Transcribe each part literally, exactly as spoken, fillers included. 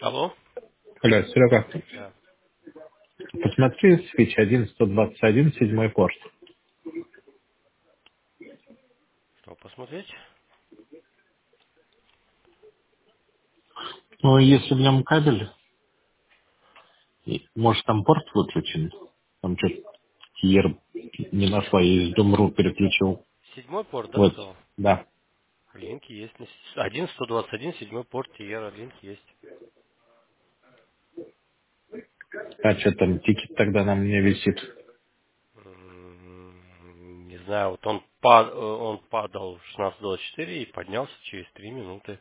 Алло? Алло, Серега, Да. посмотри свич один сто двадцать один, седьмой порт. Что, посмотреть? Ну, если в нем кабель, и, может, там порт выключен, там что-то Киер не нашла, я из Думру переключил. Седьмой порт, да, Вот, сказал? да. Линки есть. на с- один сто двадцать один, седьмой порт, Тиера, линки есть. А что там, тикет тогда на мне висит? М, Не знаю, вот он, пад- э, он падал в шестнадцать двадцать четыре и поднялся через три минуты.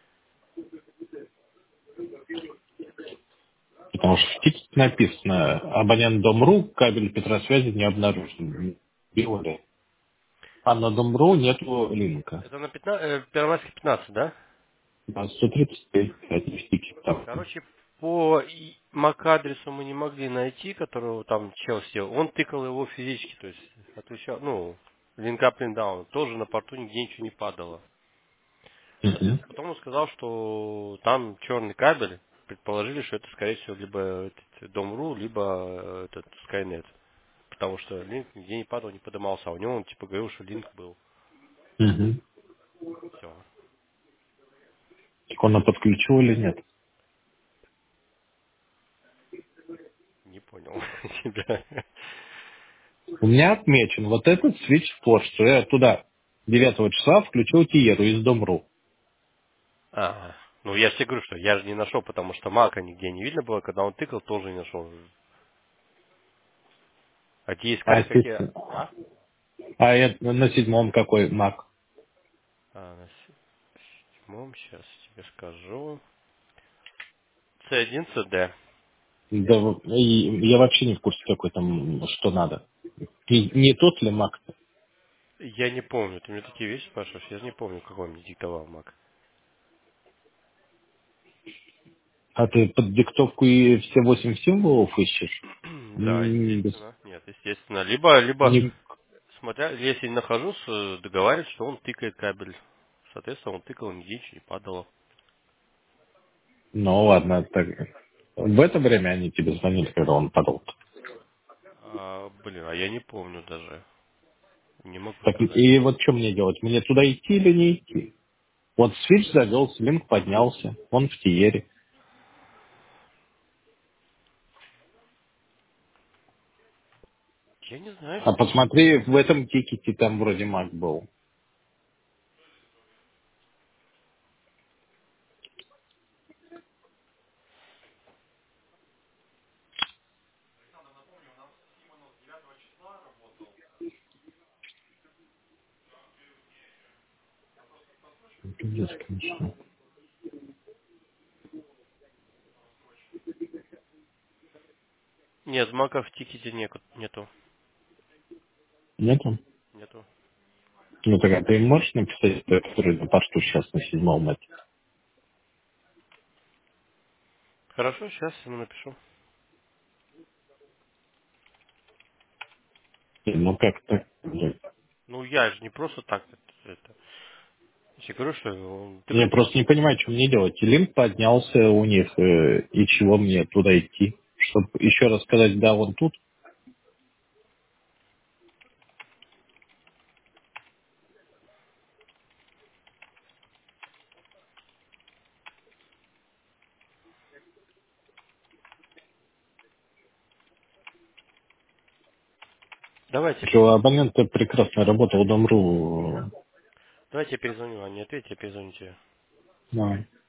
Потому что в тикете написано, абонент Домру, кабель Петросвязи не обнаружен. Билли. А на Домру нету линка. Это на пятнадцать, э, Первомайской пятнадцать, да? На сто тридцать один тикет там. Короче, по и- MAC-адресу мы не могли найти, которого там чел сделал. Он тыкал его физически, то есть отвечал, ну, линкап даун. Тоже на порту нигде ничего не падало. Мгм. Потом он сказал, что там черный кабель. Предположили, что это, скорее всего, либо этот Дом.ру, либо э, этот Skynet. Потому что линк нигде не падал, не подымался. А у него он типа говорил, что линк был. Мгм. Все. Так он подключил или нет? Не понял тебя. У меня отмечен вот этот свич в порт, что я туда девятого числа включил Тиеру из Домру. А, ну я же тебе говорю, что я же не нашел, потому что мака нигде не видно было. Когда он тыкал, тоже не нашел. А те А, искали какие... естественно. А? А это на седьмом какой Мак? А, на седьмом, сейчас тебе скажу. си один си ди. Да, в- и я вообще не в курсе, какой там, что надо. Не, не тот ли Мак? Я не помню, ты мне такие вещи спрашиваешь, я же не помню, какой мне диктовал мак. А ты под диктовку и все восемь символов ищешь? Да, М, без- естественно. Нет, естественно. Либо, либо, не- смотря, если не нахожусь, э, договариваюсь, что он тыкает кабель. Соответственно, он тыкал, нигде ничего не падало. Ну ладно, так. В это время они тебе звонили, когда он падал. А, блин, а я не помню даже. Не могу Так, сказать. и вот что мне делать? Мне туда идти или не идти? Вот свич завелся, линк поднялся, он в Тиере. Я не знаю, А что... посмотри, в этом тикете там вроде маг был. Пиздец, конечно. Нет, мака в тикете неку- нету. Нету? Нету. Ну тогда ты можешь написать, э, который на посту сейчас на седьмом эти? Хорошо, сейчас ему напишу. Ну как так? блядь? Ну, я же не просто так это... это. Я говорю, что он Я тыкал. просто не понимаю, что мне делать. И линк поднялся у них, э, и чего мне туда идти? Чтобы еще раз сказать, да, он тут. Давайте, Что абонент прекрасно работал, Дом.ру. давайте я перезвоню, а не ответь, я перезвоню тебе. Давай.